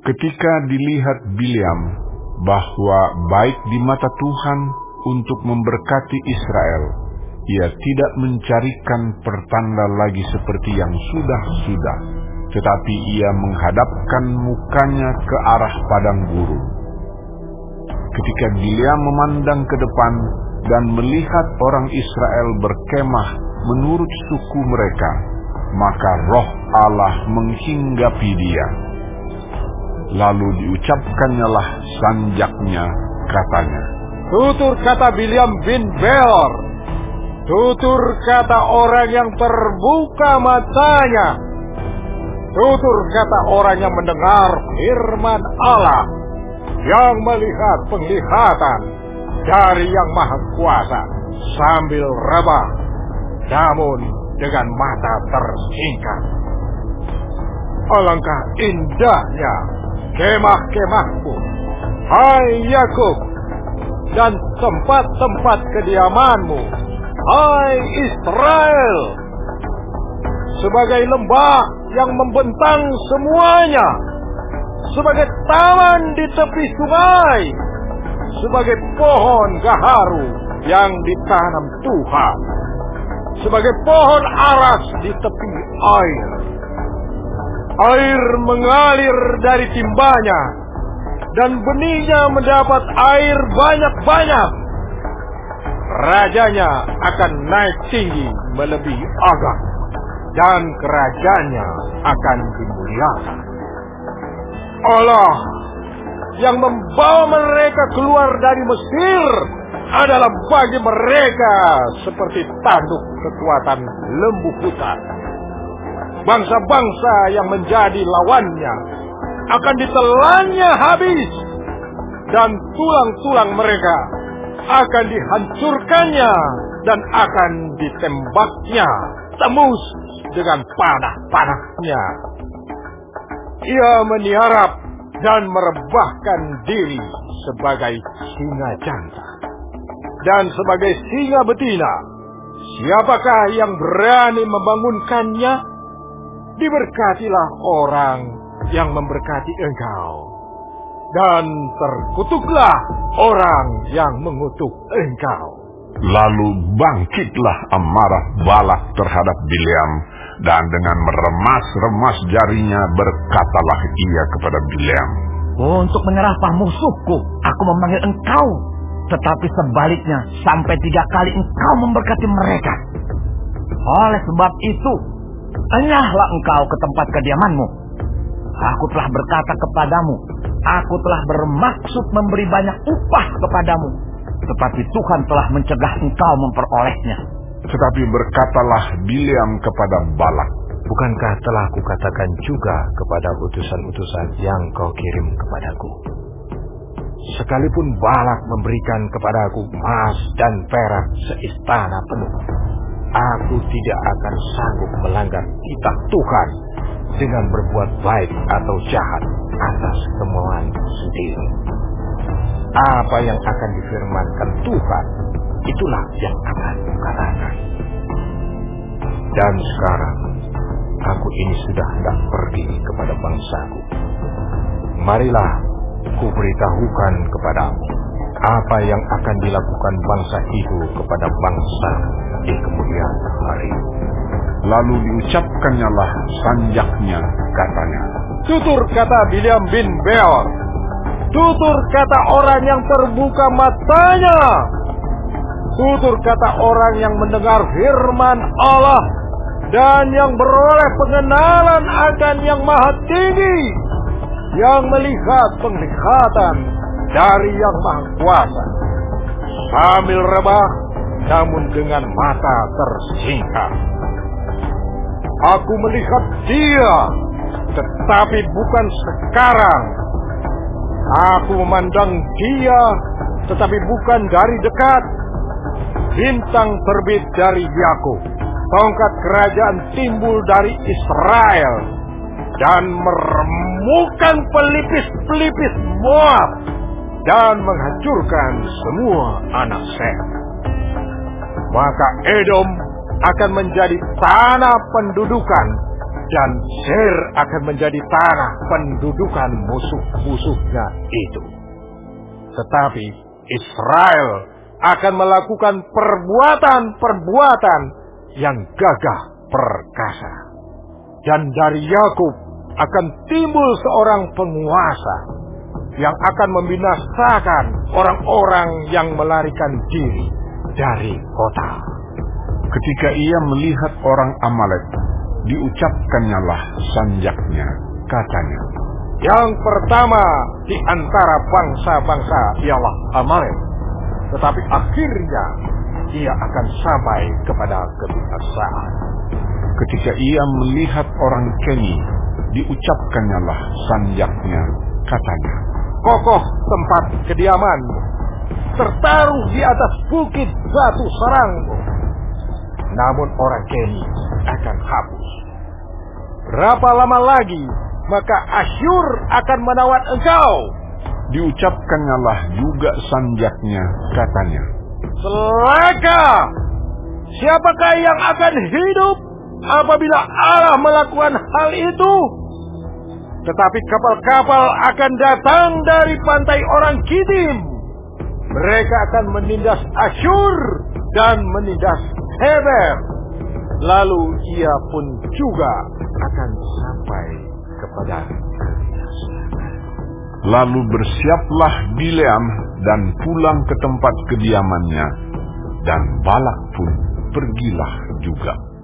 Ketika dilihat Bileam bahwa baik di mata Tuhan untuk memberkati Israel, ia tidak mencarikan pertanda lagi seperti yang sudah-sudah, tetapi ia menghadapkan mukanya ke arah padang gurun. Ketika Bileam memandang ke depan dan melihat orang Israel berkemah menurut suku mereka, maka roh Allah menghinggapi dia. Lalu diucapkannyalah sanjaknya, katanya, "Tutur kata Bileam bin Beor, tutur kata orang yang terbuka matanya, tutur kata orang yang mendengar firman Allah, yang melihat penglihatan dari Yang Maha Kuasa sambil rebah, namun dengan mata tersingkap. Alangkah indahnya kemah-kemahmu, hai Yakub, dan tempat-tempat kediamanmu, hai Israel, sebagai lembah yang membentang semuanya, sebagai taman di tepi sungai, sebagai pohon gaharu yang ditanam Tuhan, sebagai pohon aras di tepi air. Air mengalir dari timbanya, dan benihnya mendapat air banyak-banyak. Rajanya akan naik tinggi melebihi Agag, dan kerajaannya akan dimuliakan. Allah yang membawa mereka keluar dari Mesir adalah bagi mereka seperti tanduk kekuatan lembu hutan. Bangsa-bangsa yang menjadi lawannya akan ditelannya habis, dan tulang-tulang mereka akan dihancurkannya dan akan ditembaknya tembus dengan panah-panahnya. Ia meniarap dan merebahkan diri sebagai singa jantan dan sebagai singa betina. Siapakah yang berani membangunkannya? Diberkatilah orang yang memberkati engkau, dan terkutuklah orang yang mengutuk engkau. Lalu bangkitlah amarah Balak terhadap Bileam, dan dengan meremas-remas jarinya berkatalah ia kepada Bileam, "Untuk menyerahkan musuhku, aku memanggil engkau, tetapi sebaliknya sampai 3 kali engkau memberkati mereka. Oleh sebab itu, enyahlah engkau ke tempat kediamanmu. Aku telah berkata kepadamu, aku telah bermaksud memberi banyak upah kepadamu, tetapi Tuhan telah mencegah engkau memperolehnya." Tetapi berkatalah Bileam kepada Balak, "Bukankah telah kukatakan juga kepada utusan-utusan yang kau kirim kepadaku? Sekalipun Balak memberikan kepadaku emas dan perak seistana penuh, aku tidak akan sanggup melanggar kitab Tuhan dengan berbuat baik atau jahat atas kemauan sendiri. Apa yang akan difirmankan Tuhan, itulah yang akan kukatakan. Dan sekarang, aku ini sudah hendak pergi kepada bangsaku. Marilah kuberitahukan kepadamu apa yang akan dilakukan bangsa itu kepada bangsa di kemudian hari." Lalu diucapkannyalah sanjaknya, katanya, "Tutur kata Bileam bin Beor, tutur kata orang yang terbuka matanya, tutur kata orang yang mendengar firman Allah dan yang beroleh pengenalan akan Yang Maha Tinggi, yang melihat penglihatan dari Yang Maha Kuasa sambil rebah, namun dengan mata tersingkap. Aku melihat dia, tetapi bukan sekarang. Aku memandang dia, tetapi bukan dari dekat. Bintang terbit dari Yakub, tongkat kerajaan timbul dari Israel, dan meremukkan pelipis-pelipis Moab, dan menghancurkan semua anak Sem. Maka Edom akan menjadi tanah pendudukan, dan Seir akan menjadi tanah pendudukan musuh-musuhnya itu. Tetapi Israel akan melakukan perbuatan-perbuatan yang gagah perkasa. Dan dari Yakub akan timbul seorang penguasa yang akan membinasakan orang-orang yang melarikan diri dari kota. Ketika ia melihat orang Amalek, diucapkannyalah sanjaknya, katanya, Yang pertama di antara bangsa-bangsa ialah Amalek, tetapi akhirnya ia akan sampai kepada kebinasaan. Ketika ia melihat orang Keni, diucapkannyalah sanjaknya, katanya, Kokoh tempat kediamanmu, tertaruh di atas bukit batu sarangmu. Namun orang Keni akan hapus. Berapa lama lagi maka Asyur akan menawan engkau? diucapkannyalah juga sanjaknya, katanya, Celaka! Siapakah yang akan hidup apabila Allah melakukan hal itu? Tetapi kapal-kapal akan datang dari pantai orang Kitim. Mereka akan menindas Asyur dan menindas Heber. Lalu ia pun juga akan sampai kepada kebinasaan. Lalu bersiaplah Bileam dan pulang ke tempat kediamannya, dan Balak pun pergilah juga.